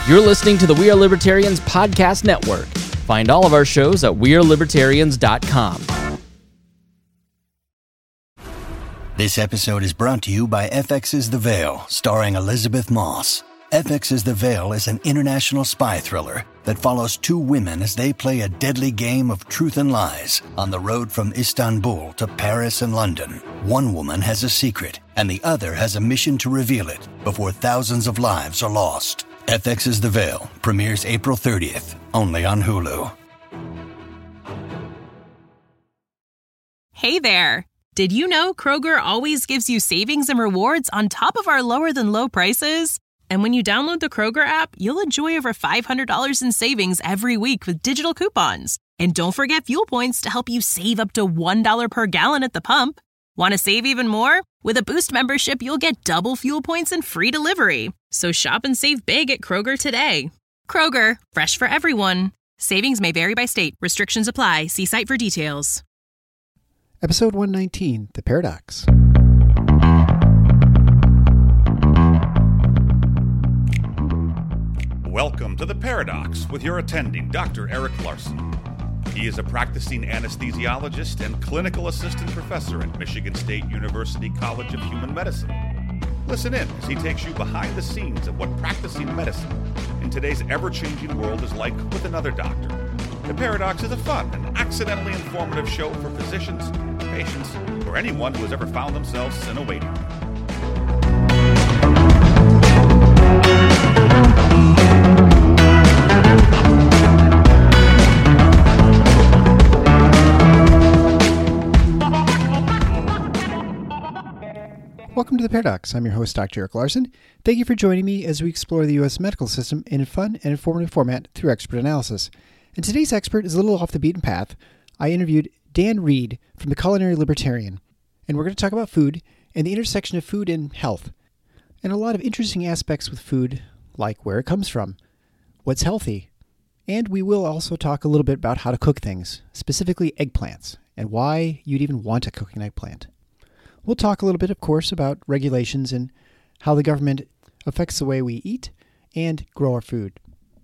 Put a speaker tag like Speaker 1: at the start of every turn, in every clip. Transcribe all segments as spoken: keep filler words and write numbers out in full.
Speaker 1: You're listening to the We Are Libertarians Podcast Network. Find all of our shows at we are libertarians dot com.
Speaker 2: This episode is brought to you by F X's The Veil, starring Elizabeth Moss. F X's The Veil is an international spy thriller that follows two women as they play a deadly game of truth and lies on the road from Istanbul to Paris and London. One woman has a secret, and the other has a mission to reveal it before thousands of lives are lost. F X's The Veil premieres April thirtieth, only on Hulu.
Speaker 3: Hey there! Did you know Kroger always gives you savings and rewards on top of our lower-than-low prices? And when you download the Kroger app, you'll enjoy over five hundred dollars in savings every week with digital coupons. And don't forget fuel points to help you save up to one dollar per gallon at the pump. Want to save even more? With a Boost membership, you'll get double fuel points and free delivery. So shop and save big at Kroger today. Kroger, fresh for everyone. Savings may vary by state. Restrictions apply. See site for details.
Speaker 4: Episode one nineteen, The Paradox.
Speaker 5: Welcome to The Paradox with your attending, Doctor Eric Larson. He is a practicing anesthesiologist and clinical assistant professor at Michigan State University College of Human Medicine. Listen in as he takes you behind the scenes of what practicing medicine in today's ever-changing world is like with another doctor. The Paradox is a fun and accidentally informative show for physicians, patients, or anyone who has ever found themselves in a waiting room.
Speaker 4: Welcome to The Paradox. I'm your host, Doctor Eric Larson. Thank you for joining me as we explore the U S medical system in a fun and informative format through expert analysis. And today's expert is a little off the beaten path. I interviewed Dan Reed from the Culinary Libertarian, and we're going to talk about food and the intersection of food and health, and a lot of interesting aspects with food, like where it comes from, what's healthy, and we will also talk a little bit about how to cook things, specifically eggplants, and why you'd even want to cook an eggplant. We'll talk a little bit, of course, about regulations and how the government affects the way we eat and grow our food.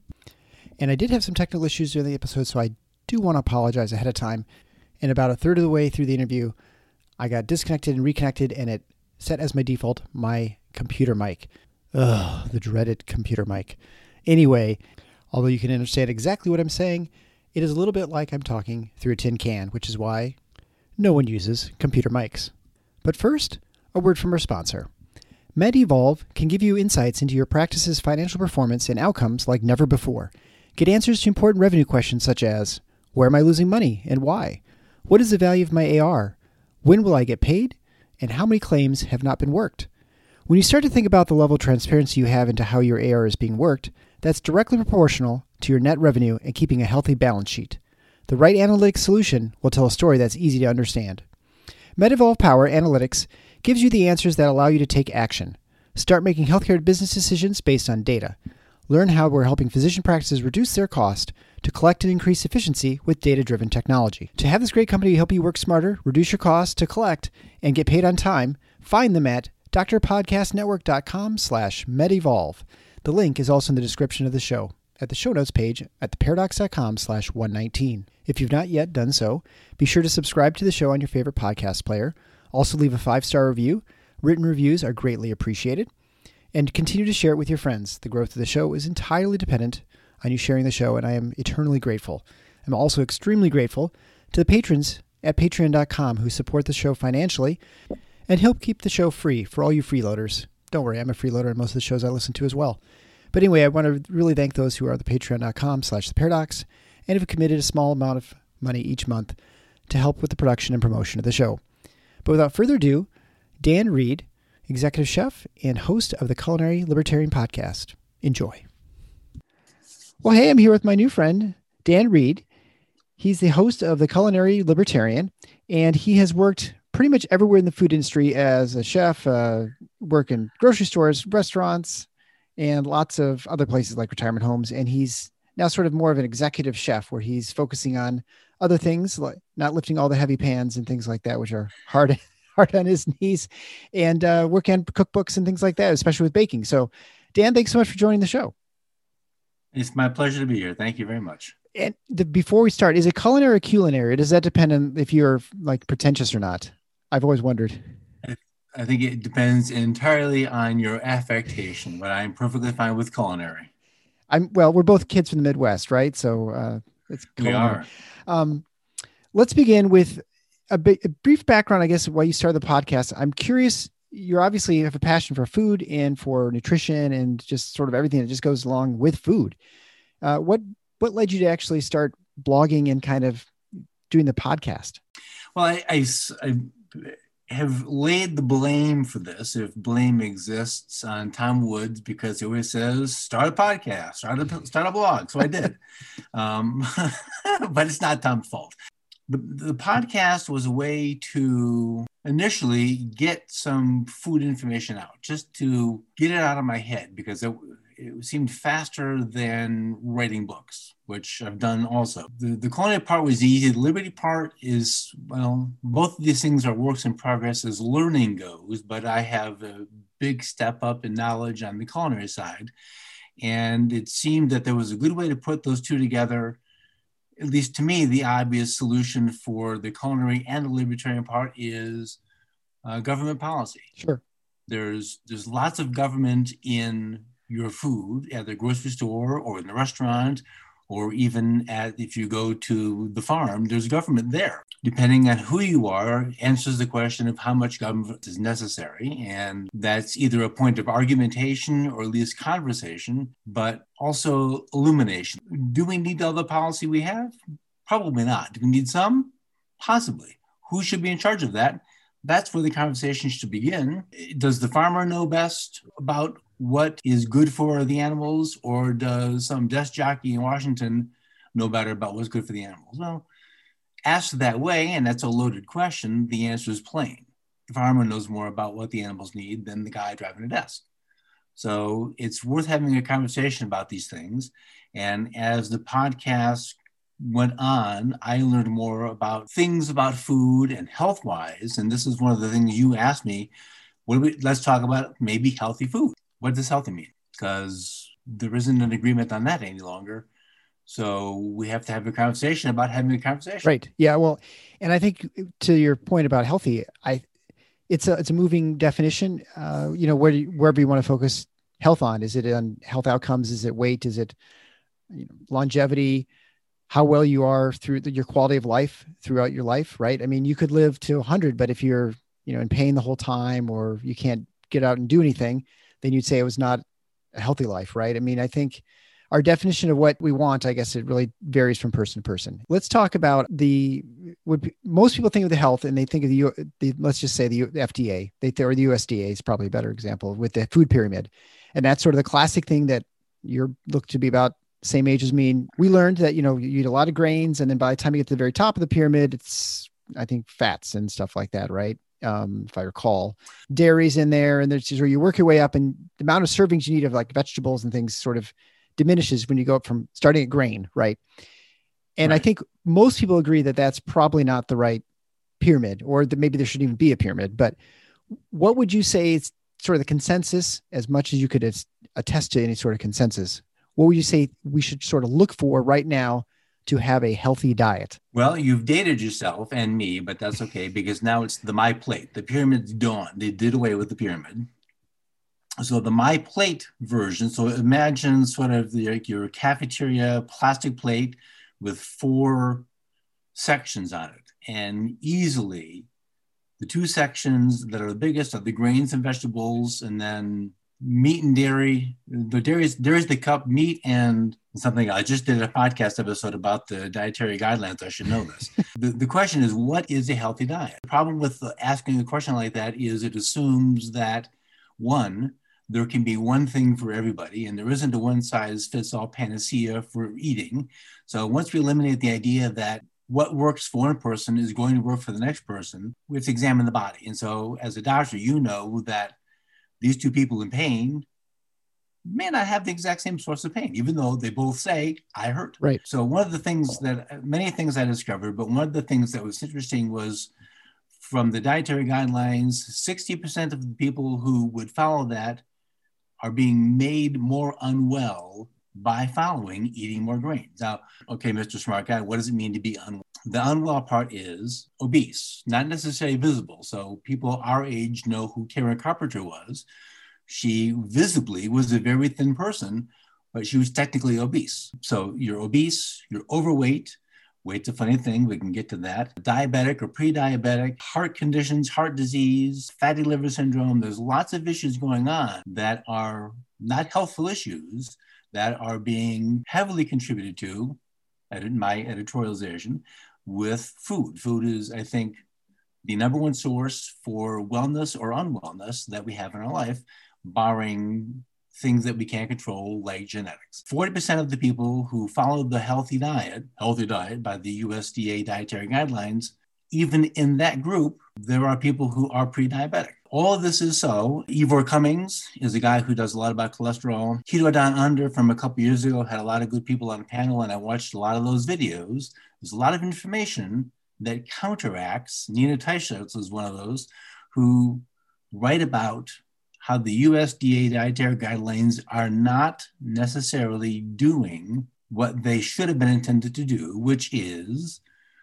Speaker 4: And I did have some technical issues during the episode, so I do want to apologize ahead of time. And about a third of the way through the interview, I got disconnected and reconnected, and it set as my default my computer mic. Ugh, the dreaded computer mic. Anyway, although you can understand exactly what I'm saying, it is a little bit like I'm talking through a tin can, which is why no one uses computer mics. But first, a word from our sponsor. MedEvolve can give you insights into your practice's financial performance and outcomes like never before. Get answers to important revenue questions such as, where am I losing money and why? What is the value of my A R? When will I get paid? And how many claims have not been worked? When you start to think about the level of transparency you have into how your A R is being worked, that's directly proportional to your net revenue and keeping a healthy balance sheet. The right analytics solution will tell a story that's easy to understand. MedEvolve Power Analytics gives you the answers that allow you to take action. Start making healthcare business decisions based on data. Learn how we're helping physician practices reduce their cost to collect and increase efficiency with data-driven technology. To have this great company help you work smarter, reduce your costs to collect, and get paid on time, find them at drpodcastnetwork.com slash MedEvolve. The link is also in the description of the show at the show notes page at theparadox.com slash 119. If you've not yet done so, be sure to subscribe to the show on your favorite podcast player. Also leave a five-star review. Written reviews are greatly appreciated. And continue to share it with your friends. The growth of the show is entirely dependent on you sharing the show, and I am eternally grateful. I'm also extremely grateful to the patrons at patreon dot com who support the show financially and help keep the show free for all you freeloaders. Don't worry, I'm a freeloader in most of the shows I listen to as well. But anyway, I want to really thank those who are the patreon.com slash the paradox and have committed a small amount of money each month to help with the production and promotion of the show. But without further ado, Dan Reed, executive chef and host of the Culinary Libertarian Podcast. Enjoy. Well, hey, I'm here with my new friend, Dan Reed. He's the host of the Culinary Libertarian, and he has worked pretty much everywhere in the food industry as a chef, uh, work in grocery stores, restaurants, and lots of other places like retirement homes. And he's now sort of more of an executive chef where he's focusing on other things, like not lifting all the heavy pans and things like that, which are hard, hard on his knees, and uh, work on cookbooks and things like that, especially with baking. So Dan, thanks so much for joining the show.
Speaker 6: It's my pleasure to be here. Thank you very much.
Speaker 4: And the, before we start, is it culinary or culinary? Does that depend on if you're like pretentious or not? I've always wondered.
Speaker 6: I think it depends entirely on your affectation, but I'm perfectly fine with culinary.
Speaker 4: I'm well, we're both kids from the Midwest, right? So uh, it's culinary.
Speaker 6: We are.
Speaker 4: Um, let's begin with a, bit, a brief background, I guess, why you started the podcast. I'm curious. You obviously have a passion for food and for nutrition and just sort of everything that just goes along with food. Uh, what what led you to actually start blogging and kind of doing the podcast?
Speaker 6: Well, I, I, I have laid the blame for this, if blame exists, on Tom Woods, because he always says, start a podcast, start a, start a blog. So I did. um, but it's not Tom's fault. The, the podcast was a way to initially get some food information out, just to get it out of my head, because it, it seemed faster than writing books, which I've done also. The, the culinary part was easy. The liberty part is, well, both of these things are works in progress as learning goes, but I have a big step up in knowledge on the culinary side. And it seemed that there was a good way to put those two together. At least to me, the obvious solution for the culinary and the libertarian part is uh, government policy.
Speaker 4: Sure.
Speaker 6: There's there's lots of government in your food at the grocery store or in the restaurant, or even at, if you go to the farm, there's government there. Depending on who you are, answers the question of how much government is necessary. And that's either a point of argumentation or at least conversation, but also illumination. Do we need all the policy we have? Probably not. Do we need some? Possibly. Who should be in charge of that? That's where the conversation should begin. Does the farmer know best about what is good for the animals, or does some desk jockey in Washington know better about what's good for the animals? Well, asked that way, and that's a loaded question, the answer is plain. The farmer knows more about what the animals need than the guy driving a desk. So it's worth having a conversation about these things. And as the podcast went on, I learned more about things about food and health-wise. And this is one of the things you asked me. What do we, let's talk about maybe healthy food. What does healthy mean? Because there isn't an agreement on that any longer. So we have to have a conversation about having a conversation.
Speaker 4: Right. Yeah. Well, and I think to your point about healthy, I, it's a, it's a moving definition. Uh, you know, where do you, wherever you want to focus health on, is it on health outcomes? Is it weight? Is it, you know, longevity? How well you are through the, your quality of life throughout your life, right? I mean, you could live to a hundred, but if you're, you know, in pain the whole time, or you can't get out and do anything, then you'd say it was not a healthy life, right? I mean, I think our definition of what we want, I guess it really varies from person to person. Let's talk about the, what most people think of the health, and they think of the, the let's just say the F D A, they, or the U S D A is probably a better example, with the food pyramid. And that's sort of the classic thing that you're looked to be about same age as me. We learned that, you know, you eat a lot of grains, and then by the time you get to the very top of the pyramid, it's, I think, fats and stuff like that, right? Um, if I recall, dairy's in there, and there's where you work your way up, and the amount of servings you need of like vegetables and things sort of diminishes when you go up from starting at grain, right? And right. I think most people agree that that's probably not the right pyramid, or that maybe there shouldn't even be a pyramid. But what would you say is sort of the consensus, as much as you could attest to any sort of consensus? What would you say we should sort of look for right now to have a healthy diet?
Speaker 6: Well, you've dated yourself and me, but that's okay, because now it's the My Plate. The pyramid's done. They did away with the pyramid. So the My Plate version, so imagine sort of the, like your cafeteria plastic plate with four sections on it. And easily the two sections that are the biggest are the grains and vegetables, and then meat and dairy. The dairy is, there is the cup, meat and something. I just did a podcast episode about the dietary guidelines. I should know this. the, the question is, what is a healthy diet? The problem with asking a question like that is it assumes that, one, there can be one thing for everybody, and there isn't a one-size-fits-all panacea for eating. So once we eliminate the idea that what works for one person is going to work for the next person, we have to examine the body. And so as a doctor, you know that these two people in pain may not have the exact same source of pain, even though they both say, I hurt.
Speaker 4: Right.
Speaker 6: So one of the things that, many things I discovered, but one of the things that was interesting was from the dietary guidelines, sixty percent of the people who would follow that are being made more unwell by following eating more grains. Now, okay, Mister Smart Guy, what does it mean to be unwell? The unwell part is obese, not necessarily visible. So people our age know who Karen Carpenter was. She visibly was a very thin person, but she was technically obese. So you're obese, you're overweight. Weight's a funny thing. We can get to that. Diabetic or pre-diabetic, heart conditions, heart disease, fatty liver syndrome. There's lots of issues going on that are not healthful issues that are being heavily contributed to, in my editorialization, with food. Food is, I think, the number one source for wellness or unwellness that we have in our life, barring things that we can't control, like genetics. forty percent of the people who follow the healthy diet, healthy diet by the U S D A dietary guidelines, even in that group, there are people who are pre-diabetic. All of this is so. Ivor Cummings is a guy who does a lot about cholesterol. Keto Down Under from a couple years ago had a lot of good people on a panel, and I watched a lot of those videos. There's a lot of information that counteracts. Nina Teicholz is one of those who write about how the U S D A dietary guidelines are not necessarily doing what they should have been intended to do, which is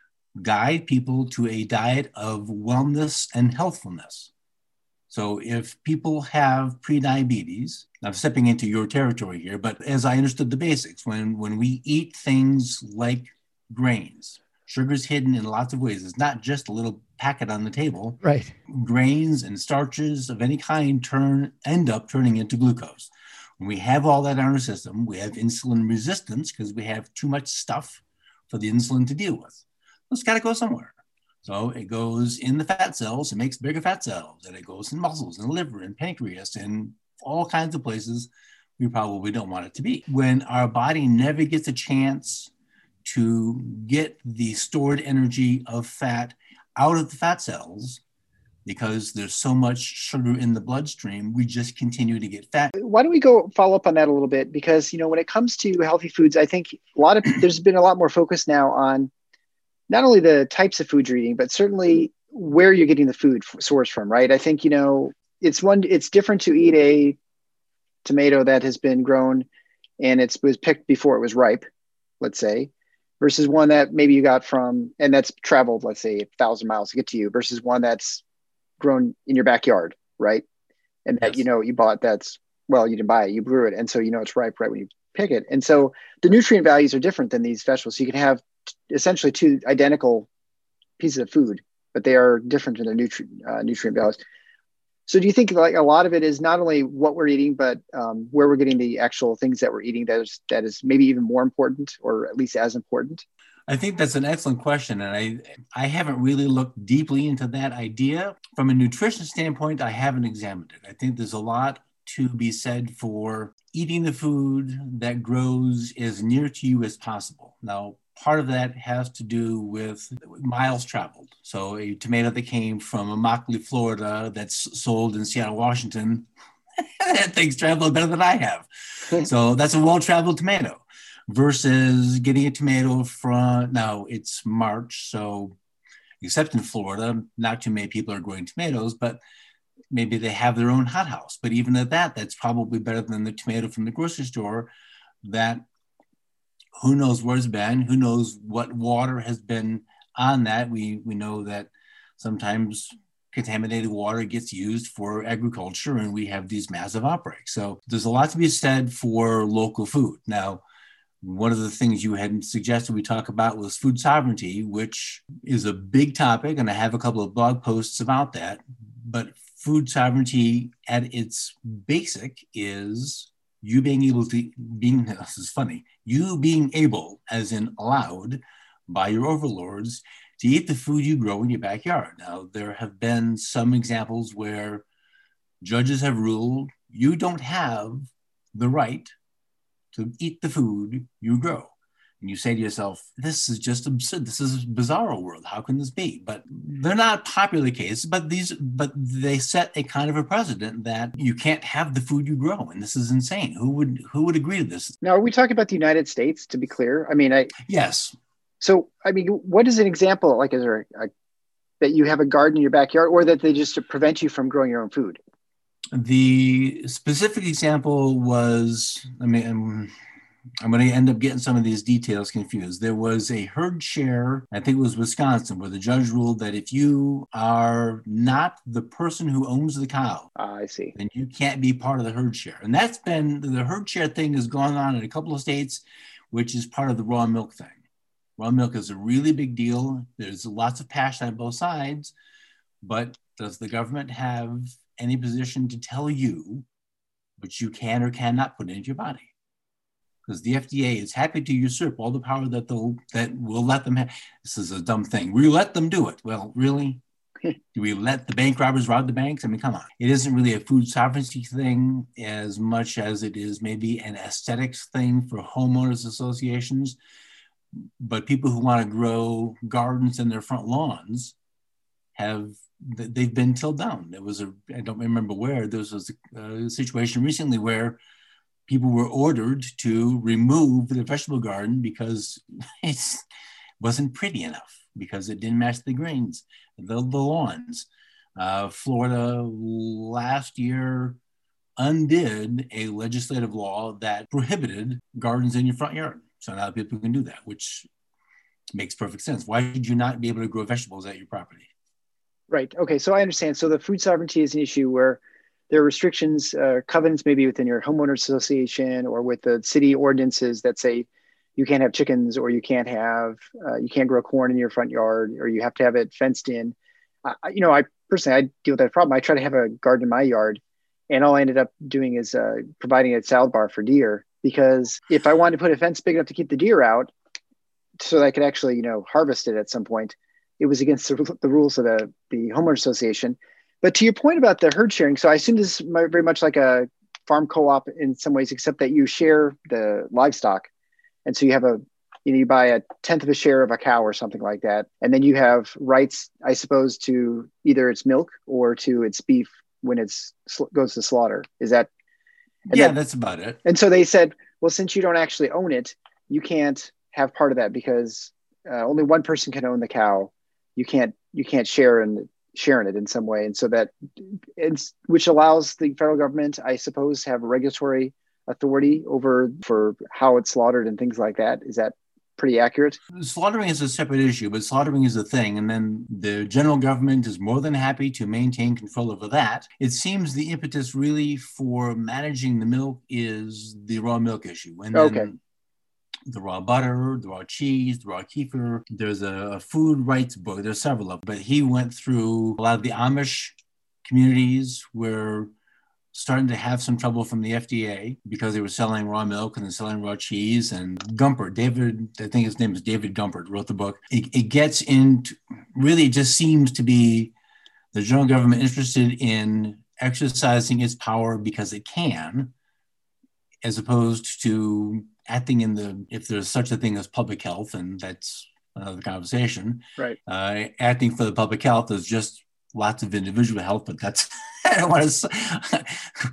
Speaker 6: guide people to a diet of wellness and healthfulness. So if people have prediabetes, I'm stepping into your territory here, but as I understood the basics, when, when we eat things like grains, sugar's hidden in lots of ways. It's not just a little packet on the table.
Speaker 4: Right.
Speaker 6: Grains and starches of any kind turn end up turning into glucose. When we have all that in our system, we have insulin resistance because we have too much stuff for the insulin to deal with. It's got to go somewhere. So it goes in the fat cells, it makes bigger fat cells, and it goes in muscles and liver and pancreas and all kinds of places we probably don't want it to be. When our body never gets a chance to get the stored energy of fat out of the fat cells, because there's so much sugar in the bloodstream, we just continue to get fat.
Speaker 4: Why don't we go follow up on that a little bit? Because, you know, when it comes to healthy foods, I think a lot of, there's been a lot more focus now on not only the types of food you're eating, but certainly where you're getting the food source from, right? I think, you know, it's one, it's different to eat a tomato that has been grown and it was picked before it was ripe, let's say, versus one that maybe you got from, and that's traveled, let's say, a thousand miles to get to you, versus one that's grown in your backyard, right? And that, yes. you know, you bought that's, well, you didn't buy it, you grew it. And so, you know, it's ripe right when you pick it. And so the nutrient values are different than these vegetables. So you can have t- essentially two identical pieces of food, but they are different in their nutrient uh, nutrient values. So do you think like a lot of it is not only what we're eating, but um, where we're getting the actual things that we're eating that is, that is maybe even more important, or at least as important?
Speaker 6: I think that's an excellent question. And I, I haven't really looked deeply into that idea. From a nutrition standpoint, I haven't examined it. I think there's a lot to be said for eating the food that grows as near to you as possible. Now, part of that has to do with miles traveled. So a tomato that came from Immokalee, Florida, that's sold in Seattle, Washington, that thing's traveled better than I have. So that's a well-traveled tomato versus getting a tomato from, now it's March, so except in Florida, not too many people are growing tomatoes, but maybe they have their own hothouse. But even at that, that's probably better than the tomato from the grocery store that who knows where it's been, who knows what water has been on that. We we know that sometimes contaminated water gets used for agriculture and we have these massive outbreaks. So there's a lot to be said for local food. Now, one of the things you had suggested we talk about was food sovereignty, which is a big topic, and I have a couple of blog posts about that. But food sovereignty at its basic is you being able to, being, this is funny, you being able, as in allowed by your overlords, to eat the food you grow in your backyard. Now, there have been some examples where judges have ruled you don't have the right to eat the food you grow. And you say to yourself, this is just absurd. This is a bizarre world. How can this be? But they're not popular cases, but these, but they set a kind of a precedent that you can't have the food you grow. And this is insane. Who would, who would agree to this?
Speaker 4: Now, are we talking about the United States, to be clear? I mean, I,
Speaker 6: yes.
Speaker 4: So, I mean, what is an example? Like, is there a, that you have a garden in your backyard, or that they just prevent you from growing your own food?
Speaker 6: The specific example was, I mean, I'm going to end up getting some of these details confused. There was a herd share, I think it was Wisconsin, where the judge ruled that if you are not the person who owns the cow,
Speaker 4: uh, I see,
Speaker 6: then you can't be part of the herd share. And that's been, the herd share thing has gone on in a couple of states, which is part of the raw milk thing. Raw milk is a really big deal. There's lots of passion on both sides, but does the government have any position to tell you what you can or cannot put into your body? Because the F D A is happy to usurp all the power that they'll that will let them have. This is a dumb thing. We let them do it. Well, really? Do we let the bank robbers rob the banks? I mean, come on. It isn't really a food sovereignty thing as much as it is maybe an aesthetics thing for homeowners associations. But people who want to grow gardens in their front lawns have, they've been tilled down. There was a, I don't remember where, there was a, a situation recently where people were ordered to remove the vegetable garden because it wasn't pretty enough, because it didn't match the greens, the, the lawns. Uh, Florida last year undid a legislative law that prohibited gardens in your front yard. So now people can do that, which makes perfect sense. Why should you not be able to grow vegetables at your property?
Speaker 4: Right. Okay. So I understand. So the food sovereignty is an issue where there are restrictions, uh, covenants maybe within your homeowners association or with the city ordinances that say you can't have chickens, or you can't have, uh, you can't grow corn in your front yard, or you have to have it fenced in. Uh, you know, I personally, I deal with that problem. I try to have a garden in my yard, and all I ended up doing is uh, providing a salad bar for deer. Because if I wanted to put a fence big enough to keep the deer out so that I could actually, you know, harvest it at some point, it was against the, the rules of the, the homeowner association. But to your point about the herd sharing, so I assume this is very much like a farm co-op in some ways, except that you share the livestock. And so you have a, you know, you buy a tenth of a share of a cow or something like that. And then you have rights, I suppose, to either its milk or to its beef when it's goes to slaughter. Is that?
Speaker 6: And yeah, that, that's about it.
Speaker 4: And so they said, well, since you don't actually own it, you can't have part of that because uh, only one person can own the cow. You can't you can't share in share in it in some way. And so that it's which allows the federal government, I suppose, have regulatory authority over for how it's slaughtered and things like that. Is that pretty accurate?
Speaker 6: Slaughtering is a separate issue, but slaughtering is a thing. And then the general government is more than happy to maintain control over that. It seems the impetus really for managing the milk is the raw milk issue. And then
Speaker 4: okay.
Speaker 6: The raw butter, the raw cheese, the raw kefir. There's a, a food rights book. There's several of them. But he went through a lot of the Amish communities where starting to have some trouble from the F D A because they were selling raw milk and then selling raw cheese. And Gumpert, David, I think his name is David Gumpert, wrote the book. It, it gets into, really it just seems to be the general government interested in exercising its power because it can, as opposed to acting in the, if there's such a thing as public health, and that's another conversation.
Speaker 4: Right.
Speaker 6: Uh, acting for the public health is just lots of individual health, but that's, I don't want to.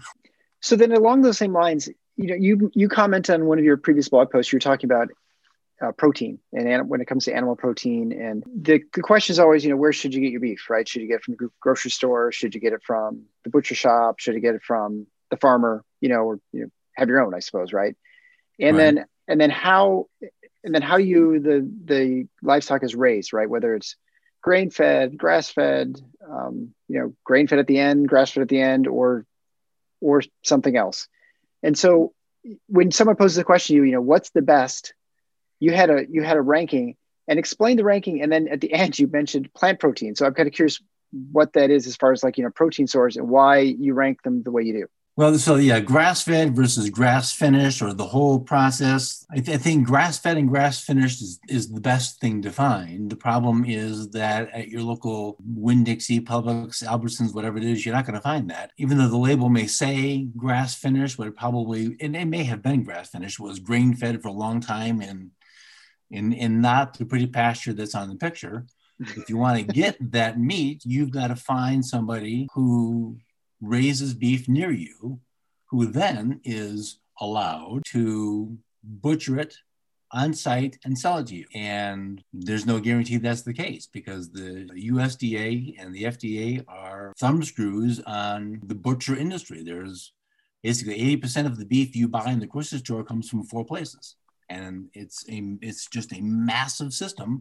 Speaker 4: So then along those same lines, you know, you, you comment on one of your previous blog posts, you were talking about uh, protein and an, when it comes to animal protein. And the, the question is always, you know, where should you get your beef, right? Should you get it from the grocery store? Should you get it from the butcher shop? Should you get it from the farmer, you know, or, you know, have your own, I suppose. Right. And right. then, and then how, and then how you, the, the livestock is raised, right? Whether it's grain fed, grass fed, um, you know, grain fed at the end, grass fed at the end, or, or something else. And so when someone poses the question to you, you know, what's the best, you had a, you had a ranking and explain the ranking. And then at the end, you mentioned plant protein. So I'm kind of curious what that is as far as like, you know, protein source and why you rank them the way you do.
Speaker 6: Well, so yeah, grass-fed versus grass-finished, or the whole process. I, th- I think grass-fed and grass-finished is, is the best thing to find. The problem is that at your local Winn-Dixie, Publix, Albertsons, whatever it is, you're not going to find that. Even though the label may say grass-finished, but it probably, and it may have been grass-finished, was grain-fed for a long time and in, in not the pretty pasture that's on the picture. If you want to get that meat, you've got to find somebody who raises beef near you, who then is allowed to butcher it on site and sell it to you. And there's no guarantee that's the case because the U S D A and the F D A are thumb screws on the butcher industry. There's basically eighty percent of the beef you buy in the grocery store comes from four places. And it's a, it's just a massive system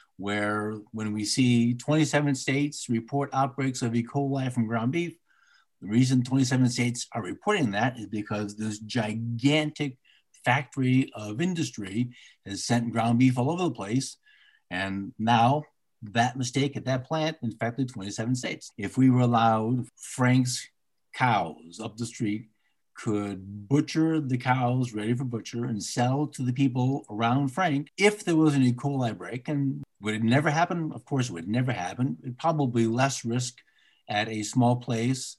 Speaker 6: where when we see twenty-seven states report outbreaks of E. coli from ground beef, the reason twenty-seven states are reporting that is because this gigantic factory of industry has sent ground beef all over the place. And now that mistake at that plant infected twenty-seven states. If we were allowed, Frank's cows up the street could butcher the cows ready for butcher and sell to the people around Frank. If there was an E. coli break, and would it never happen? Of course, it would never happen. It probably less risk at a small place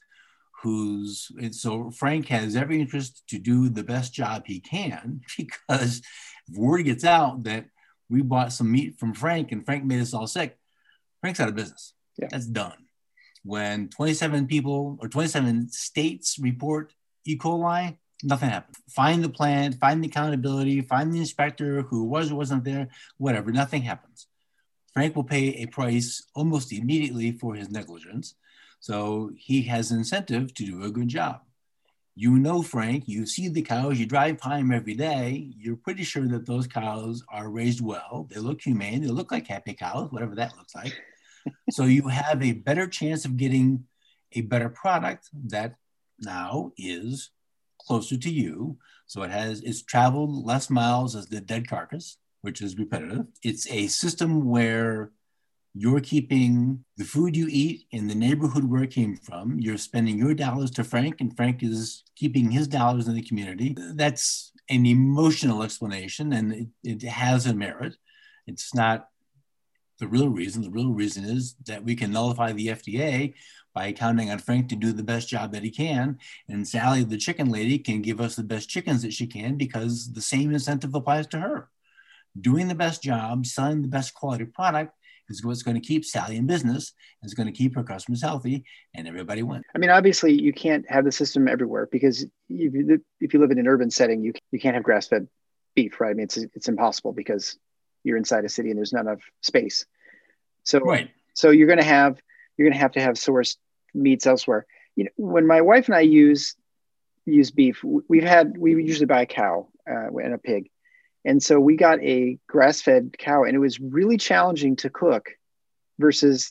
Speaker 6: who's, and so Frank has every interest to do the best job he can, because if word gets out that we bought some meat from Frank and Frank made us all sick, Frank's out of business. Yeah. That's done. When twenty-seven people or twenty-seven states report E. coli, nothing happens. Find the plant, find the accountability, find the inspector who was or wasn't there, whatever, nothing happens. Frank will pay a price almost immediately for his negligence. So he has an incentive to do a good job. You know Frank, you see the cows, you drive by him every day, you're pretty sure that those cows are raised well, they look humane, they look like happy cows, whatever that looks like. So you have a better chance of getting a better product that now is closer to you. So it has, it's traveled less miles as the dead carcass, which is repetitive. It's a system where you're keeping the food you eat in the neighborhood where it came from. You're spending your dollars to Frank, and Frank is keeping his dollars in the community. That's an emotional explanation, and it, it has a merit. It's not the real reason. The real reason is that we can nullify the F D A by counting on Frank to do the best job that he can. And Sally, the chicken lady, can give us the best chickens that she can because the same incentive applies to her. Doing the best job, selling the best quality product is what's going to keep Sally in business, and it's going to keep her customers healthy, and everybody wins.
Speaker 4: I mean, obviously, you can't have the system everywhere because if you, if you live in an urban setting, you you can't have grass-fed beef, right? I mean, it's it's impossible because you're inside a city and there's not enough space. So,
Speaker 6: right.
Speaker 4: So you're going to have you're going to have to have sourced meats elsewhere. You know, when my wife and I use use beef, we've had we usually buy a cow uh, and a pig. And so we got a grass-fed cow, and it was really challenging to cook versus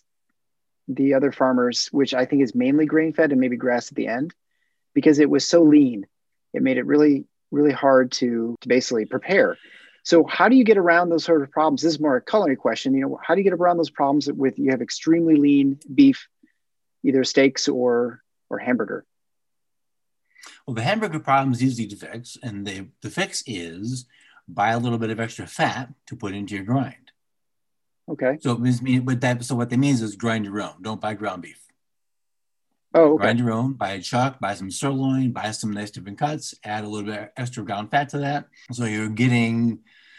Speaker 4: the other farmers, which I think is mainly grain-fed and maybe grass at the end, because it was so lean. It made it really, really hard to, to basically prepare. So how do you get around those sort of problems? This is more a culinary question. You know, how do you get around those problems with you have extremely lean beef, either steaks or or hamburger?
Speaker 6: Well, the hamburger problem is easy to fix, and the, the fix is buy a little bit of extra fat to put into your grind.
Speaker 4: Okay.
Speaker 6: So it means, but that, so what that means is grind your own. Don't buy ground beef.
Speaker 4: Oh, okay.
Speaker 6: Grind your own, buy a chuck, buy some sirloin, buy some nice different cuts, add a little bit of extra ground fat to that. So you're getting,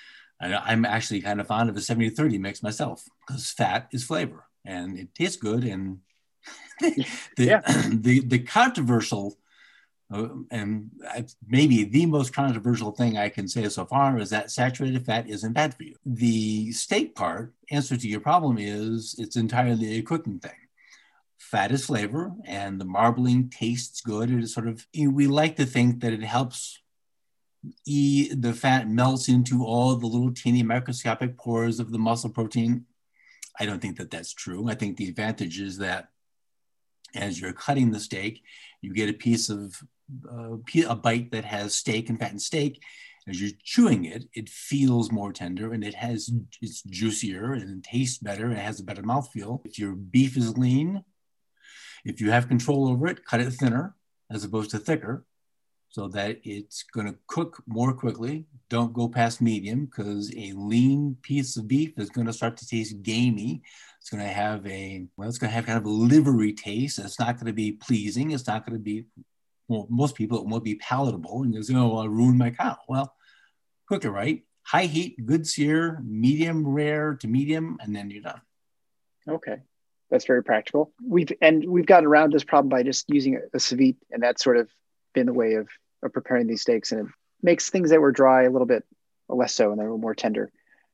Speaker 6: I'm actually kind of fond of a seventy thirty mix myself because fat is flavor and it tastes good. And the,
Speaker 4: yeah.
Speaker 6: the, the controversial Uh, and maybe the most controversial thing I can say so far is that saturated fat isn't bad for you. The steak part, answer to your problem is it's entirely a cooking thing. Fat is flavor, and the marbling tastes good. It is sort of, we like to think that it helps e, the fat melts into all the little teeny microscopic pores of the muscle protein. I don't think that that's true. I think the advantage is that as you're cutting the steak, you get a piece of uh, a bite that has steak and fattened steak. As you're chewing it, it feels more tender and it has it's juicier and it tastes better and it has a better mouthfeel. If your beef is lean, if you have control over it, cut it thinner as opposed to thicker so that it's going to cook more quickly. Don't go past medium because a lean piece of beef is going to start to taste gamey. It's going to have a, well, it's going to have kind of a livery taste. It's not going to be pleasing. It's not going to be, well, most people, it won't be palatable. And you're going to, oh, I'll ruin my cow. Well, cook it right. High heat, good sear, medium rare to medium, and then you're done.
Speaker 4: Okay. That's very practical. We've, and we've gotten around this problem by just using a, a sous vide, and that's sort of been the way of, of preparing these steaks. And it makes things that were dry a little bit less so, and they're a little more tender.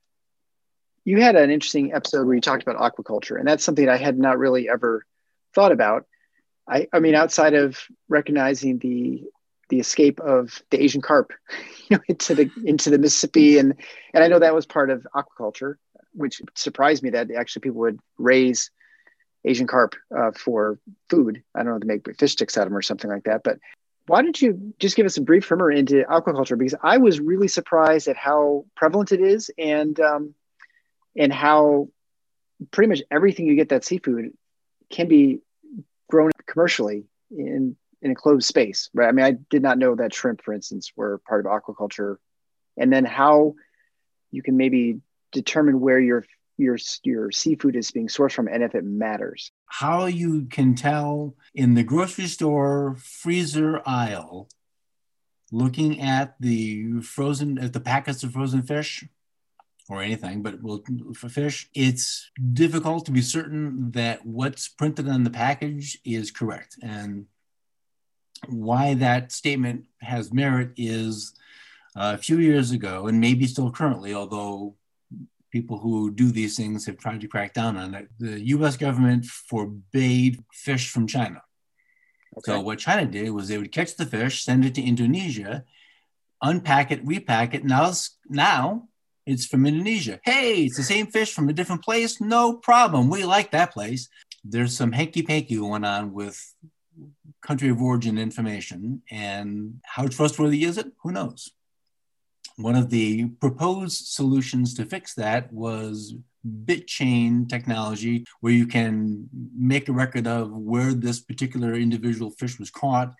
Speaker 4: You had an interesting episode where you talked about aquaculture, and that's something I had not really ever thought about. I, I mean, outside of recognizing the the escape of the Asian carp, you know, into the into the Mississippi, and and I know that was part of aquaculture, which surprised me that actually people would raise Asian carp uh, for food. I don't know, to make fish sticks out of them or something like that. But why don't you just give us a brief primer into aquaculture? Because I was really surprised at how prevalent it is, and um, and how pretty much everything you get that seafood can be grown commercially in in a closed space, right? I mean, I did not know that shrimp, for instance, were part of aquaculture, and then how you can maybe determine where your your your seafood is being sourced from, and if it matters.
Speaker 6: How you can tell in the grocery store freezer aisle, looking at the frozen, at the packets of frozen fish, or anything, but well, for fish, it's difficult to be certain that what's printed on the package is correct. And why that statement has merit is uh, a few years ago, and maybe still currently, although people who do these things have tried to crack down on it, the U S government forbade fish from China. Okay. So what China did was they would catch the fish, send it to Indonesia, unpack it, repack it. Now, now it's from Indonesia. Hey, it's the same fish from a different place. No problem. We like that place. There's some hanky-panky going on with country of origin information, and how trustworthy is it? Who knows? One of the proposed solutions to fix that was bit chain technology, where you can make a record of where this particular individual fish was caught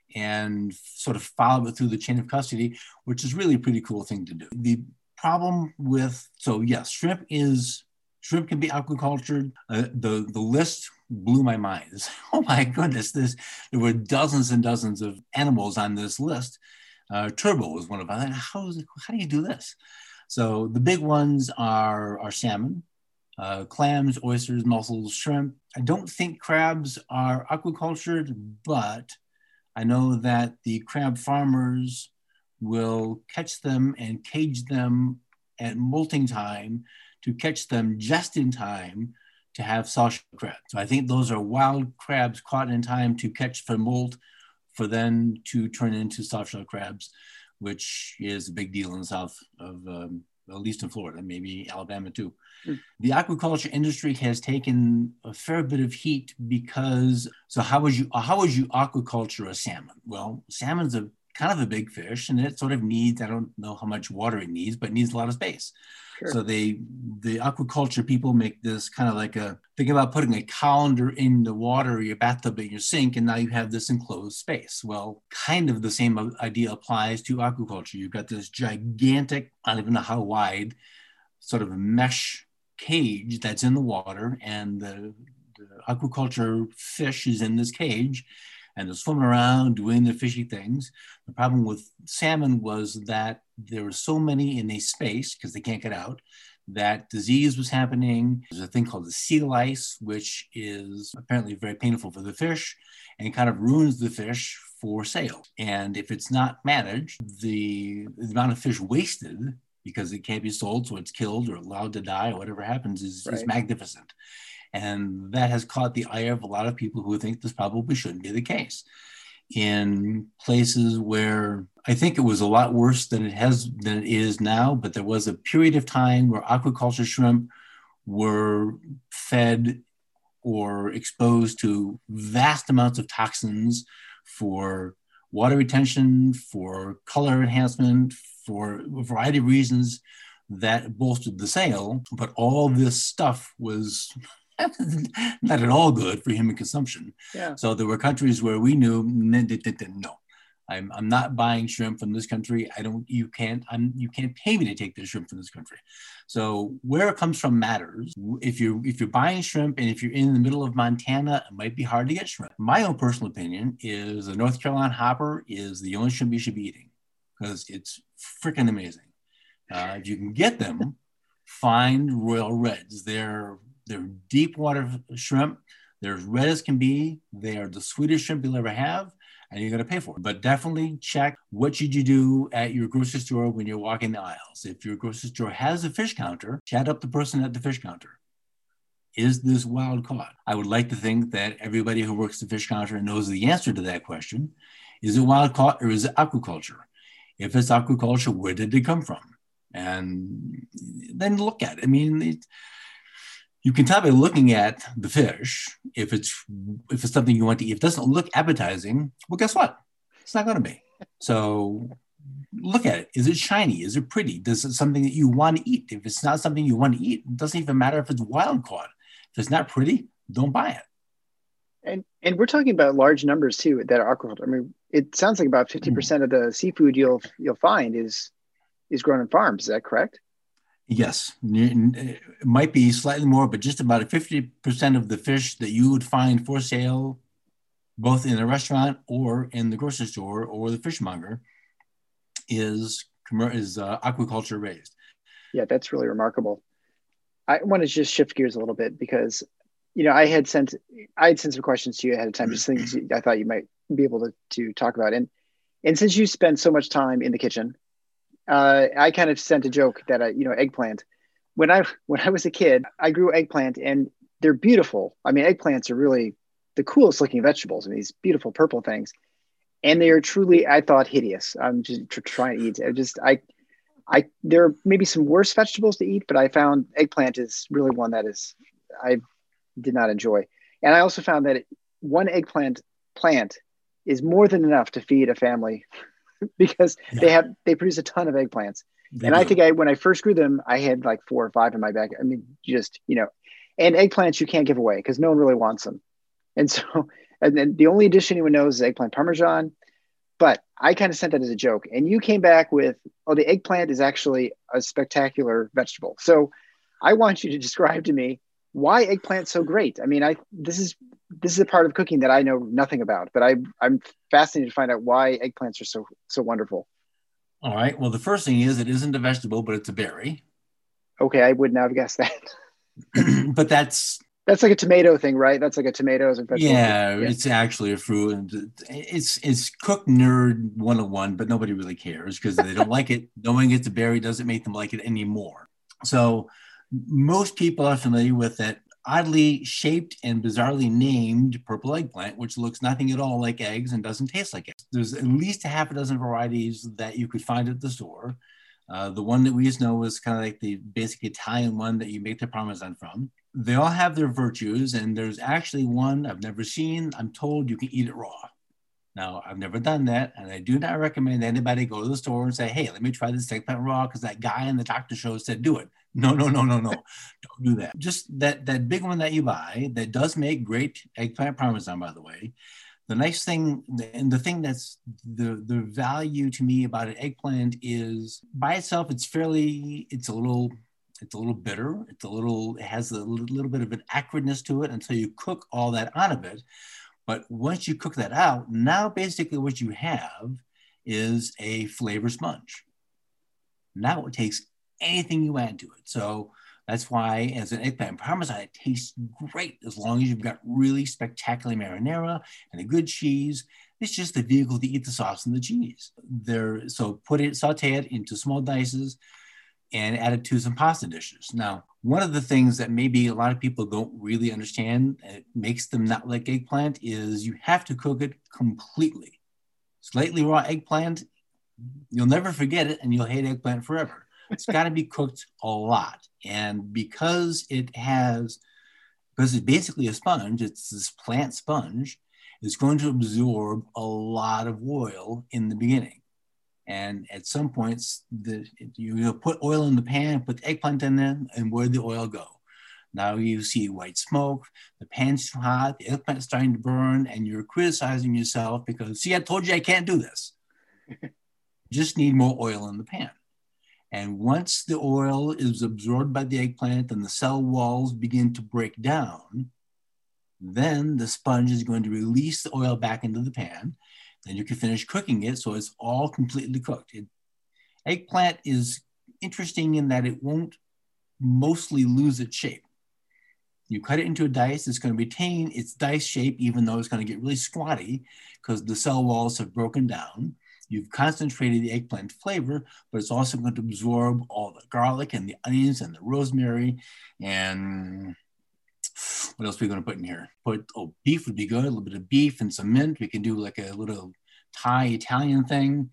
Speaker 6: and sort of follow it through the chain of custody, which is really a pretty cool thing to do. The problem with, so yes, shrimp is, shrimp can be aquacultured. Uh, the, the list blew my mind. It's, oh my goodness, this, there were dozens and dozens of animals on this list. Uh, turbo was one of them. How, is it, how do you do this? So the big ones are, are salmon, uh, clams, oysters, mussels, shrimp. I don't think crabs are aquacultured, but I know that the crab farmers will catch them and cage them at molting time to catch them just in time to have soft shell crabs. So I think those are wild crabs caught in time to catch for molt, for then to turn into soft shell crabs, which is a big deal in the south of, um, at least in Florida, maybe Alabama too. Mm. The aquaculture industry has taken a fair bit of heat because, so how would you, how would you aquaculture a salmon? Well, salmon's a kind of a big fish, and it sort of needs, I don't know how much water it needs, but it needs a lot of space. Sure. So they, the aquaculture people make this kind of like a, think about putting a colander in the water, your bathtub, in your sink, and now you have this enclosed space. Well, kind of the same idea applies to aquaculture. You've got this gigantic, I don't even know how wide, sort of mesh cage that's in the water, and the, the aquaculture fish is in this cage, and they're swimming around doing their fishy things. The problem with salmon was that there were so many in a space, because they can't get out, that disease was happening. There's a thing called the sea lice, which is apparently very painful for the fish and kind of ruins the fish for sale. And if it's not managed, the, the amount of fish wasted, because it can't be sold, so it's killed or allowed to die or whatever happens, is, right. is magnificent. And that has caught the ire of a lot of people who think this probably shouldn't be the case. In places where I think it was a lot worse than it has than it is now, but there was a period of time where aquaculture shrimp were fed or exposed to vast amounts of toxins for water retention, for color enhancement, for a variety of reasons that bolstered the sale. But all this stuff was not at all good for human consumption. Yeah. So there were countries where we knew, no, I'm I'm not buying shrimp from this country. I don't, you can't, I'm, you can't pay me to take this shrimp from this country. So where it comes from matters. If you're, if you're buying shrimp and if you're in the middle of Montana, it might be hard to get shrimp. My own personal opinion is the North Carolina hopper is the only shrimp you should be eating, because it's freaking amazing. Uh, if you can get them, find Royal Reds. They're They're deep water shrimp. They're as red as can be. They are the sweetest shrimp you'll ever have, and you're going to pay for it. But definitely check what should you do at your grocery store when you're walking the aisles. If your grocery store has a fish counter, chat up the person at the fish counter. Is this wild caught? I would like to think that everybody who works the fish counter knows the answer to that question. Is it wild caught or is it aquaculture? If it's aquaculture, where did it come from? And then look at it. I mean, it, you can tell by looking at the fish if it's if it's something you want to eat. If it doesn't look appetizing, well, guess what? It's not going to be. So look at it. Is it shiny? Is it pretty? Is it something that you want to eat? If it's not something you want to eat, it doesn't even matter if it's wild caught. If it's not pretty, don't buy it.
Speaker 4: And and we're talking about large numbers too that are aquaculture. I mean, it sounds like about fifty percent of the seafood you'll you'll find is is grown in farms. Is that correct?
Speaker 6: Yes, it might be slightly more, but just about fifty percent of the fish that you would find for sale, both in a restaurant or in the grocery store or the fishmonger, is is uh, aquaculture raised.
Speaker 4: Yeah, that's really remarkable. I want to just shift gears a little bit because, you know, I had sent I had sent some questions to you ahead of time, just things I thought you might be able to to talk about. And and since you spend so much time in the kitchen, uh, I kind of sent a joke that I, you know, eggplant. When I when I was a kid, I grew eggplant, and they're beautiful. I mean, eggplants are really the coolest looking vegetables. I mean, these beautiful purple things, and they are truly, I thought, hideous. I'm just tr- trying to eat. I just I. I there are maybe some worse vegetables to eat, but I found eggplant is really one that is I did not enjoy. And I also found that one eggplant plant is more than enough to feed a family because yeah. they have they produce a ton of eggplants. They and do. I think I when I first grew them, I had like four or five in my back. I mean, just, you know, and eggplants you can't give away because no one really wants them. And so, and then the only dish anyone knows is eggplant Parmesan. But I kind of sent that as a joke, and you came back with, oh, the eggplant is actually a spectacular vegetable. So I want you to describe to me why eggplant's so great. I mean, I this is this is a part of cooking that I know nothing about, but I I'm fascinated to find out why eggplants are so so wonderful.
Speaker 6: All right. Well, the first thing is it isn't a vegetable, but it's a berry.
Speaker 4: Okay, I would not have guessed that.
Speaker 6: But that's
Speaker 4: That's like a tomato thing, right? That's like a tomato as a vegetable.
Speaker 6: Yeah, yeah, it's actually a fruit. And it's it's cook nerd one oh one, but nobody really cares because they don't like it. Knowing it's a berry doesn't make them like it anymore. So most people are familiar with that oddly shaped and bizarrely named purple eggplant, which looks nothing at all like eggs and doesn't taste like eggs. There's at least a half a dozen varieties that you could find at the store. Uh, the one that we just know is kind of like the basic Italian one that you make the Parmesan from. They all have their virtues, and there's actually one I've never seen. I'm told you can eat it raw. Now, I've never done that, and I do not recommend anybody go to the store and say, hey, let me try this eggplant raw because that guy in the doctor show said do it. No, no, no, no, no. Don't do that. Just that, that big one that you buy that does make great eggplant Parmesan, by the way. The nice thing, and the thing that's the, the value to me about an eggplant is by itself, it's fairly, it's a little... It's a little bitter. It's a little, it has a little bit of an acridness to it until you cook all that out of it. But once you cook that out, now basically what you have is a flavor sponge. Now it takes anything you add to it. So that's why as an eggplant Parmesan, it tastes great as long as you've got really spectacular marinara and a good cheese. It's just the vehicle to eat the sauce and the cheese. There, so put it, saute it into small dices, and add it to some pasta dishes. Now, one of the things that maybe a lot of people don't really understand, it makes them not like eggplant, is you have to cook it completely. Slightly raw eggplant, you'll never forget it and you'll hate eggplant forever. It's got to be cooked a lot. And because it has, because it's basically a sponge, it's this plant sponge, it's going to absorb a lot of oil in the beginning. And at some points, the, you put oil in the pan, put the eggplant in there, and where'd the oil go? Now you see white smoke, the pan's too hot, the eggplant's starting to burn, and you're criticizing yourself because, see, I told you I can't do this. Just need more oil in the pan. And once the oil is absorbed by the eggplant and the cell walls begin to break down, then the sponge is going to release the oil back into the pan. Then you can finish cooking it so it's all completely cooked. It, eggplant is interesting in that it won't mostly lose its shape. You cut it into a dice, it's going to retain its dice shape, even though it's going to get really squatty because the cell walls have broken down. You've concentrated the eggplant flavor, but it's also going to absorb all the garlic and the onions and the rosemary. And what else are we going to put in here? Put, oh, beef would be good. A little bit of beef and some mint. We can do like a little Thai, Italian thing.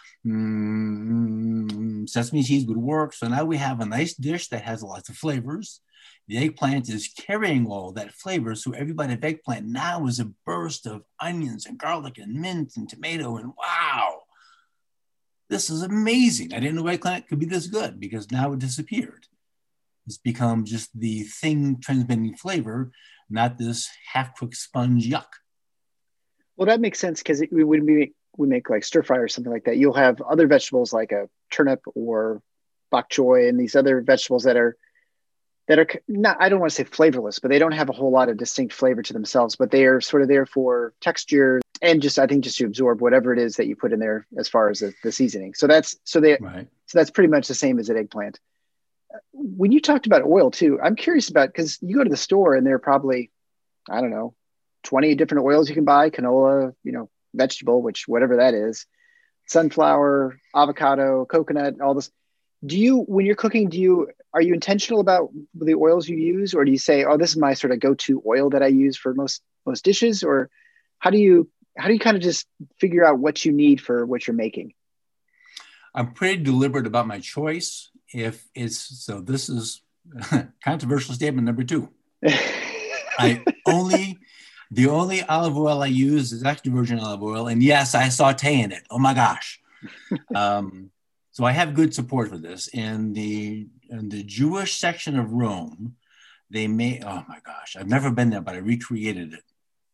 Speaker 6: Mm, sesame seeds would work. So now we have a nice dish that has lots of flavors. The eggplant is carrying all that flavor. So every bite of eggplant now is a burst of onions and garlic and mint and tomato. And wow, this is amazing. I didn't know eggplant could be this good because now it disappeared. It's become just the thing transmitting flavor, not this half-cooked sponge yuck.
Speaker 4: Well, that makes sense because we would be we make like stir fry or something like that, you'll have other vegetables like a turnip or bok choy and these other vegetables that are that are not, I don't want to say flavorless, but they don't have a whole lot of distinct flavor to themselves, but they are sort of there for texture and just, I think, just to absorb whatever it is that you put in there as far as the, the seasoning. So that's, so they,
Speaker 6: right.
Speaker 4: so that's pretty much the same as an eggplant. When you talked about oil too, I'm curious about, because you go to the store and there are probably, I don't know, twenty different oils you can buy, canola, you know, vegetable, which whatever that is, sunflower, avocado, coconut, all this. Do you, when you're cooking, do you, are you intentional about the oils you use, or do you say, oh, this is my sort of go-to oil that I use for most, most dishes? Or how do you, how do you kind of just figure out what you need for what you're making?
Speaker 6: I'm pretty deliberate about my choice. If it's, so this is controversial statement number two. I only, the only olive oil I use is extra virgin olive oil. And yes, I saute in it. Oh my gosh. Um, so I have good support for this. In the, in the Jewish section of Rome, they make, oh my gosh, I've never been there, but I recreated it.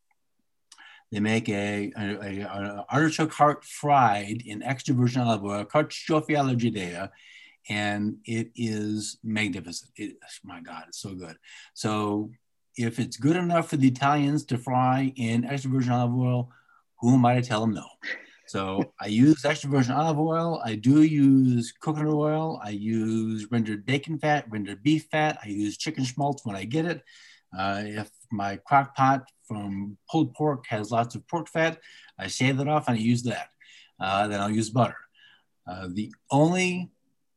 Speaker 6: They make a, a, a, a artichoke heart fried in extra virgin olive oil, cacio alla Judea, and it is magnificent. It, my God, it's so good. So if it's good enough for the Italians to fry in extra virgin olive oil, who am I to tell them no? So I use extra virgin olive oil. I do use coconut oil. I use rendered bacon fat, rendered beef fat. I use chicken schmaltz when I get it. Uh, if my crock pot from pulled pork has lots of pork fat, I shave that off and I use that. Uh, then I'll use butter. Uh, the only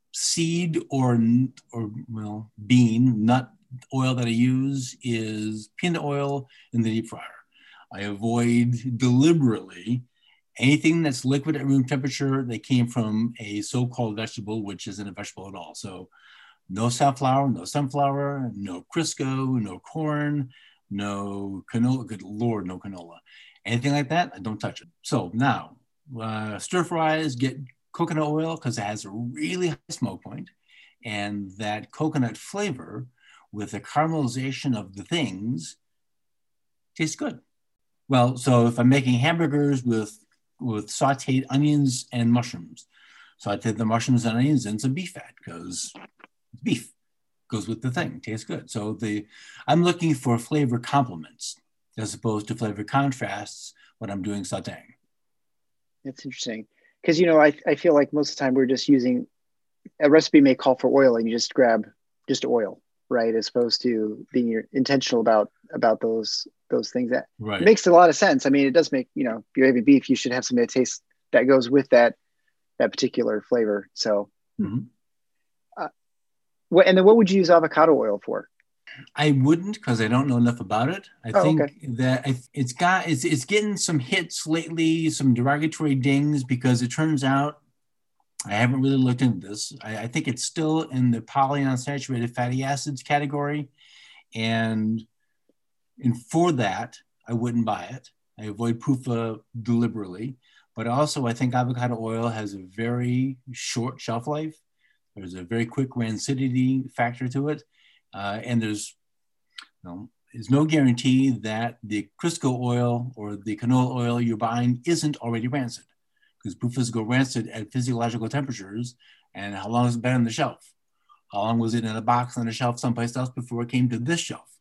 Speaker 6: seed or, or well, bean, nut oil that I use is peanut oil in the deep fryer. I avoid deliberately anything that's liquid at room temperature that came from a so-called vegetable, which isn't a vegetable at all. So no sunflower, no sunflower, no Crisco, no corn, no canola. Good Lord, no canola. Anything like that, I don't touch it. So now, uh, stir fries, get coconut oil because it has a really high smoke point, and that coconut flavor with the caramelization of the things tastes good. Well, so if I'm making hamburgers with, with sauteed onions and mushrooms, saute the mushrooms and onions in some beef fat because beef goes with the thing, tastes good. So the I'm looking for flavor complements as opposed to flavor contrasts when I'm doing sauteing.
Speaker 4: That's interesting. Because, you know, I, I feel like most of the time we're just using, a recipe may call for oil and you just grab just oil, right? As opposed to being intentional about, about those, those things. That
Speaker 6: right.
Speaker 4: makes a lot of sense. I mean, it does make, you know, if you're having beef, you should have something that tastes, that goes with that, that particular flavor. So,
Speaker 6: mm-hmm.
Speaker 4: uh, what, and then what would you use avocado oil for?
Speaker 6: I wouldn't, because I don't know enough about it. I
Speaker 4: oh,
Speaker 6: think
Speaker 4: okay.
Speaker 6: that I, it's got it's it's getting some hits lately, some derogatory dings, because it turns out I haven't really looked into this. I, I think it's still in the polyunsaturated fatty acids category, and and for that I wouldn't buy it. I avoid P U F A deliberately, but also I think avocado oil has a very short shelf life. There's a very quick rancidity factor to it. Uh, and there's, you know, there's no guarantee that the Crisco oil or the canola oil you're buying isn't already rancid, because P U F As go rancid at physiological temperatures. And how long has it been on the shelf? How long was it in a box on a shelf someplace else before it came to this shelf?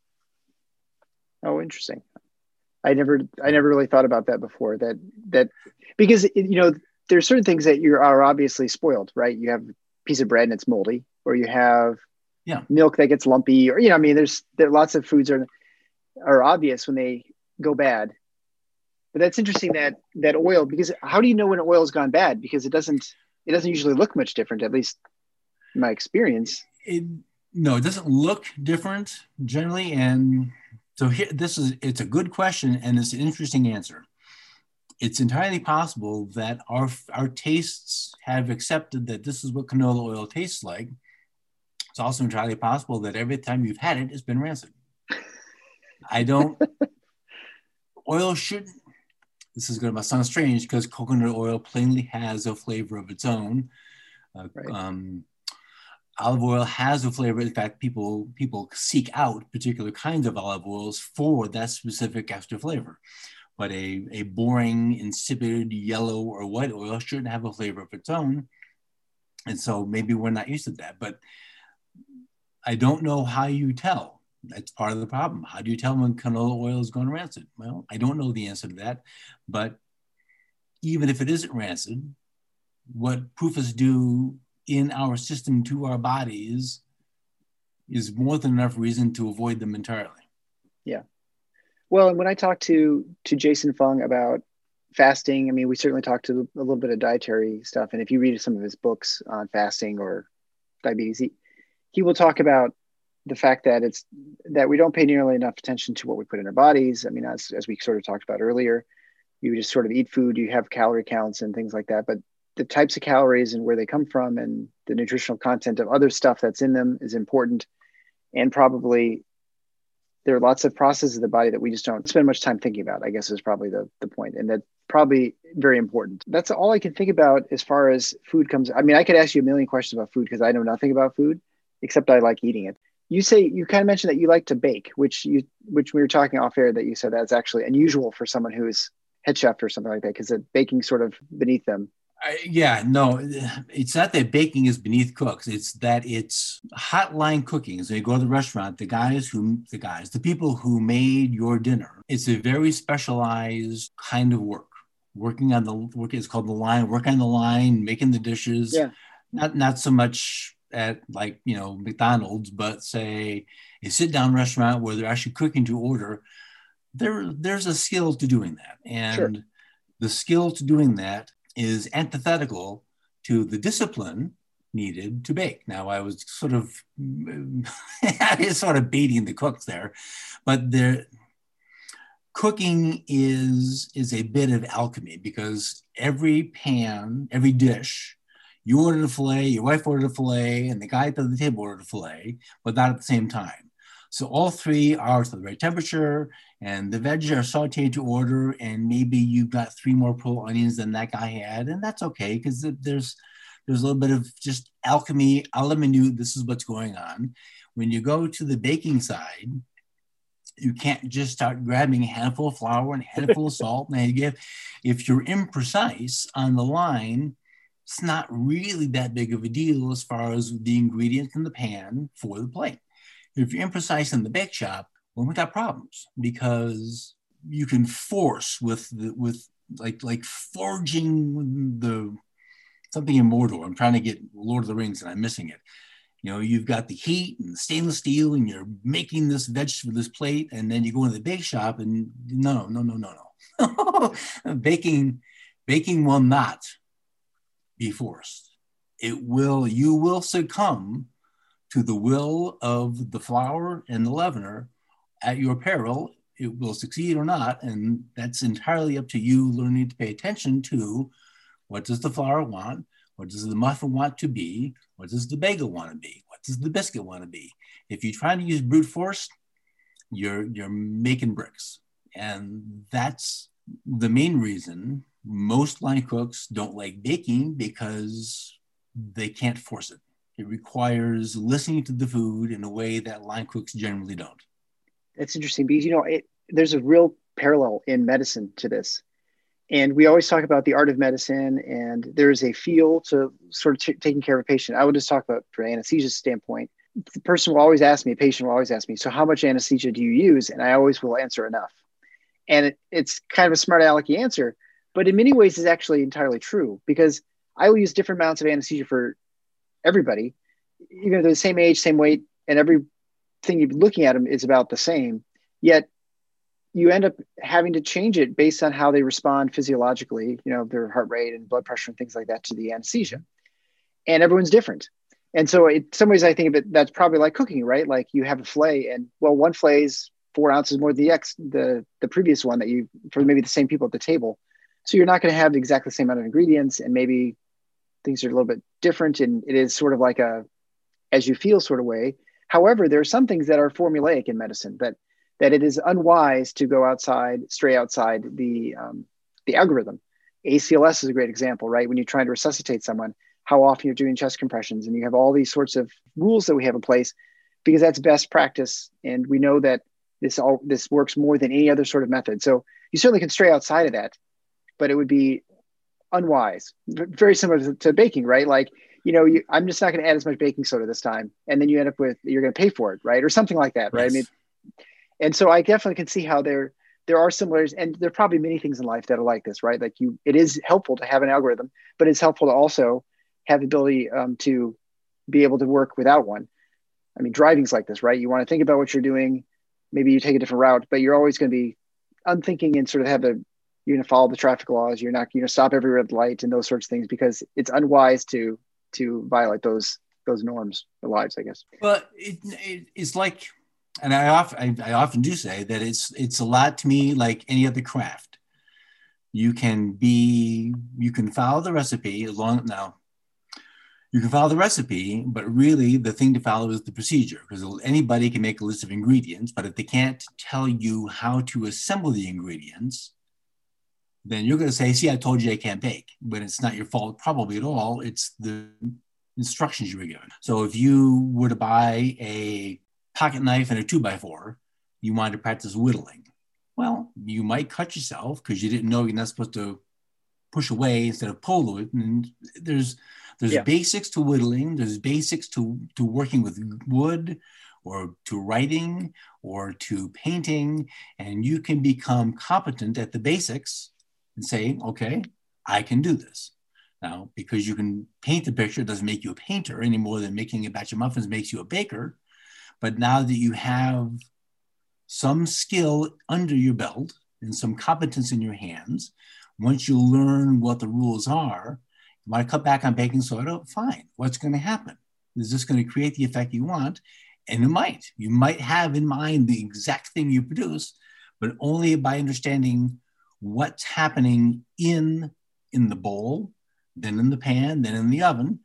Speaker 4: Oh, interesting. I never, I never really thought about that before. That that because it, you know, there's certain things that you are obviously spoiled, right? You have a piece of bread and it's moldy, or you have
Speaker 6: yeah.
Speaker 4: milk that gets lumpy, or, you know, I mean, there's there lots of foods are are obvious when they go bad. But that's interesting that that oil, because how do you know when an oil's gone bad? Because it doesn't it doesn't usually look much different, at least in my experience.
Speaker 6: It, no, it doesn't look different generally. And so here, this is it's a good question and it's an interesting answer. it's entirely possible that our our tastes have accepted that this is what canola oil tastes like. It's also entirely possible that every time you've had it, it's been rancid. I don't, oil shouldn't, this is going to sound strange because coconut oil plainly has a flavor of its own. Uh, right. um, olive oil has a flavor. In fact, people, people seek out particular kinds of olive oils for that specific extra flavor. But a, a boring, insipid, yellow or white oil shouldn't have a flavor of its own. And so maybe we're not used to that. But I don't know how you tell. That's part of the problem. How do you tell when canola oil is going rancid? Well, I don't know the answer to that. But even if it isn't rancid, what P U F As do in our system to our bodies is more than enough reason to avoid them entirely.
Speaker 4: Yeah. Well, and when I talked to to Jason Fung about fasting, I mean, we certainly talked to a little bit of dietary stuff. And if you read some of his books on fasting or diabetes, he, he will talk about the fact that it's that we don't pay nearly enough attention to what we put in our bodies. I mean, as, as we sort of talked about earlier, you just sort of eat food, you have calorie counts and things like that. But the types of calories and where they come from and the nutritional content of other stuff that's in them is important. And probably there are lots of processes of the body that we just don't spend much time thinking about, I guess is probably the, the point. And that's probably very important. That's all I can think about as far as food comes. I mean, I could ask you a million questions about food because I know nothing about food, except I like eating it. You say, you kind of mentioned that you like to bake, which you, which we were talking off air that you said that's actually unusual for someone who's head chef or something like that, because baking's sort of beneath them.
Speaker 6: I, yeah, no, it's not that baking is beneath cooks. It's that it's hotline cooking. So you go to the restaurant, the guys who, the guys, the people who made your dinner, it's a very specialized kind of work. Working on the work is called the line, work on the line, making the dishes.
Speaker 4: Yeah.
Speaker 6: Not, not so much at like, you know, McDonald's, but say a sit down restaurant where they're actually cooking to order. There, there's a skill to doing that. And sure. The skill to doing that is antithetical to the discipline needed to bake. Now, I was sort of, I was sort of baiting the cooks there, but there, cooking is, is a bit of alchemy because every pan, every dish, you ordered a filet, your wife ordered a filet, and the guy at the table ordered a filet, but not at the same time. So all three are to the right temperature, and the veggies are sauteed to order, and maybe you've got three more pearl onions than that guy had, and that's okay, because there's there's a little bit of just alchemy, a la minute, this is what's going on. When you go to the baking side, you can't just start grabbing a handful of flour and a handful of salt, and you give, if you're imprecise on the line, it's not really that big of a deal as far as the ingredients in the pan for the plate. If you're imprecise in the bake shop, well, we got problems because you can force with the, with like like forging the something in Mordor. I'm trying to get Lord of the Rings and I'm missing it. You know, you've got the heat and the stainless steel, and you're making this vegetable, this plate, and then you go into the bake shop and no, no, no, no, no. baking, baking will not be forced. It will. You will succumb to the will of the flour and the leavener at your peril. It will succeed or not, and that's entirely up to you learning to pay attention to what does the flour want, what does the muffin want to be, what does the bagel want to be, what does the biscuit want to be. If you're trying to use brute force, you're, you're making bricks. And that's the main reason most line cooks don't like baking, because they can't force it. It requires listening to the food in a way that line cooks generally don't.
Speaker 4: That's interesting because, you know, it, there's a real parallel in medicine to this. And we always talk about the art of medicine, and there's a feel to sort of t- taking care of a patient. I would just talk about from an anesthesia standpoint. The person will always ask me, a patient will always ask me, so how much anesthesia do you use? And I always will answer enough. And it, it's kind of a smart alecky answer, but in many ways is actually entirely true, because I will use different amounts of anesthesia for everybody, even if they're the same age, same weight, and everything you're looking at them is about the same. Yet you end up having to change it based on how they respond physiologically, you know, their heart rate and blood pressure and things like that to the anesthesia. And everyone's different. And so in some ways I think of it, that's probably like cooking, right? Like you have a filet, and well, one filet is four ounces more than the X, the, the previous one that you, for maybe the same people at the table. So you're not going to have exactly the same amount of ingredients, and maybe things are a little bit different, and it is sort of like a as you feel sort of way. However, there are some things that are formulaic in medicine that that it is unwise to go outside, stray outside the um, the algorithm. A C L S is a great example, right? When you're trying to resuscitate someone, how often you're doing chest compressions, and you have all these sorts of rules that we have in place because that's best practice. And we know that this all this works more than any other sort of method. So you certainly can stray outside of that, but it would be unwise. Very similar to, to baking, right? Like, you know, you, I'm just not going to add as much baking soda this time. And then you end up with, you're going to pay for it, right? Or something like that, right? Yes. I mean, and so I definitely can see how there, there are similarities, and there are probably many things in life that are like this, right? Like you, it is helpful to have an algorithm, but it's helpful to also have the ability um, to be able to work without one. I mean, driving's like this, right? You want to think about what you're doing. Maybe you take a different route, but you're always going to be unthinking and sort of have a, you're going to follow the traffic laws. You're not going to stop every red light and those sorts of things, because it's unwise to, to violate those, those norms or lives, I guess.
Speaker 6: Well, it, it, it's like, and I often, I, I often do say that it's, it's a lot to me like any other craft. You can be, you can follow the recipe as long, now, you can follow the recipe, but really the thing to follow is the procedure, because anybody can make a list of ingredients, but if they can't tell you how to assemble the ingredients, then you're going to say, see, I told you I can't bake, but it's not your fault probably at all. It's the instructions you were given. So if you were to buy a pocket knife and a two by four, you wanted to practice whittling. Well, you might cut yourself because you didn't know you're not supposed to push away instead of pull it. And there's there's yeah. basics to whittling. There's basics to, to working with wood, or to writing, or to painting. And you can become competent at the basics and say, okay, I can do this. Now, because you can paint the picture doesn't make you a painter any more than making a batch of muffins makes you a baker. But now that you have some skill under your belt and some competence in your hands, once you learn what the rules are, you want to cut back on baking soda, fine. What's going to happen? Is this going to create the effect you want? And it might. You might have in mind the exact thing you produce, but only by understanding what's happening in, in the bowl, then in the pan, then in the oven,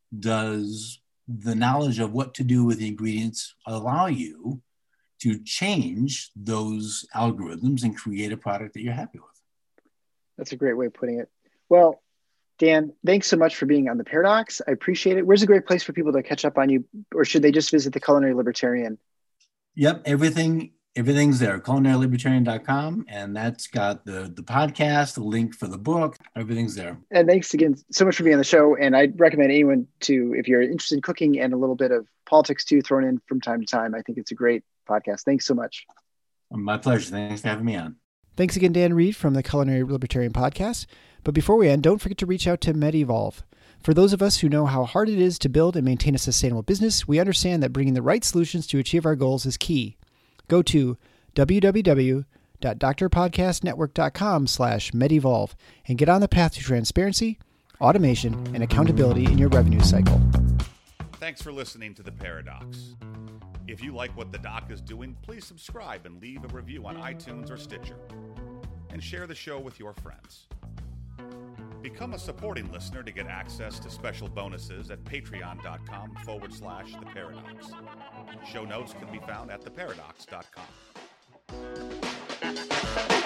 Speaker 6: does the knowledge of what to do with the ingredients allow you to change those algorithms and create a product that you're happy with.
Speaker 4: That's a great way of putting it. Well, Dan, thanks so much for being on The Paradox. I appreciate it. Where's a great place for people to catch up on you, or should they just visit the Culinary Libertarian?
Speaker 6: Yep, everything everything's there, culinary libertarian dot com, and that's got the, the podcast, the link for the book, everything's there.
Speaker 4: And thanks again so much for being on the show. And I'd recommend anyone to, if you're interested in cooking and a little bit of politics too, thrown in from time to time. I think it's a great podcast. Thanks so much.
Speaker 6: My pleasure. Thanks for having me on.
Speaker 4: Thanks again, Dan Reed from the Culinary Libertarian Podcast. But before we end, don't forget to reach out to MedEvolve. For those of us who know how hard it is to build and maintain a sustainable business, we understand that bringing the right solutions to achieve our goals is key. Go to w w w dot d r podcast network dot com slash MedEvolve and get on the path to transparency, automation, and accountability in your revenue cycle.
Speaker 5: Thanks for listening to The Paradox. If you like what the doc is doing, please subscribe and leave a review on iTunes or Stitcher. And share the show with your friends. Become a supporting listener to get access to special bonuses at patreon.com forward slash The Paradox. Show notes can be found at the paradox dot com.